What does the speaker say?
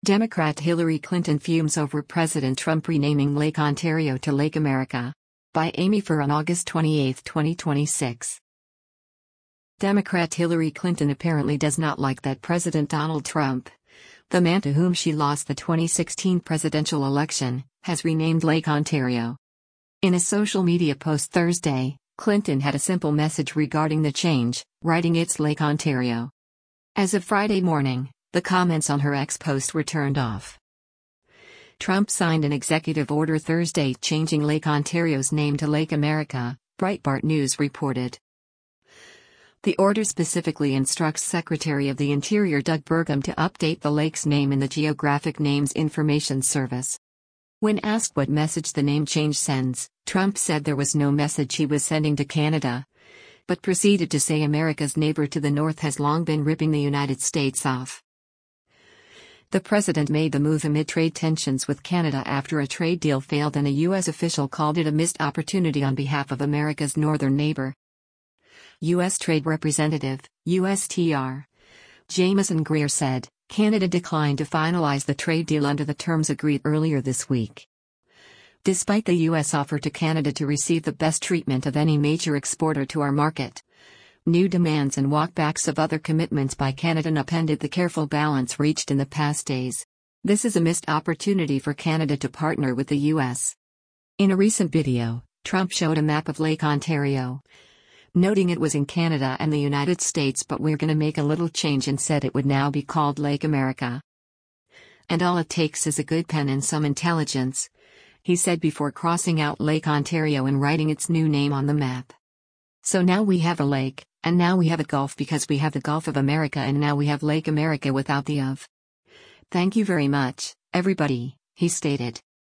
Democrat Hillary Clinton fumes over President Trump renaming Lake Ontario to Lake America. By Amy Furr on August 28, 2026. Democrat Hillary Clinton apparently does not like that President Donald Trump, the man to whom she lost the 2016 presidential election, has renamed Lake Ontario. In a social media post Thursday, Clinton had a simple message regarding the change, writing "It's Lake Ontario." As of Friday morning, the comments on her X post were turned off. Trump signed an executive order Thursday changing Lake Ontario's name to Lake America, Breitbart News reported. The order specifically instructs Secretary of the Interior Doug Burgum to update the lake's name in the Geographic Names Information Service. When asked what message the name change sends, Trump said there was no message he was sending to Canada, but proceeded to say America's neighbor to the north has long been ripping the United States off. The president made the move amid trade tensions with Canada after a trade deal failed and a U.S. official called it a missed opportunity on behalf of America's northern neighbor. U.S. Trade Representative, USTR, Jamieson Greer said, Canada declined to finalize the trade deal under the terms agreed earlier this week. Despite the U.S. offer to Canada to receive the best treatment of any major exporter to our market, new demands and walkbacks of other commitments by Canada upended the careful balance reached in the past days. This is a missed opportunity for Canada to partner with the U.S. In a recent video, Trump showed a map of Lake Ontario, noting it was in Canada and the United States, but we're gonna make a little change, and said it would now be called Lake America. And all it takes is a good pen and some intelligence, he said before crossing out Lake Ontario and writing its new name on the map. So now we have a lake, and now we have a gulf because we have the Gulf of America, and now we have Lake America without the of. Thank you very much, everybody, he stated.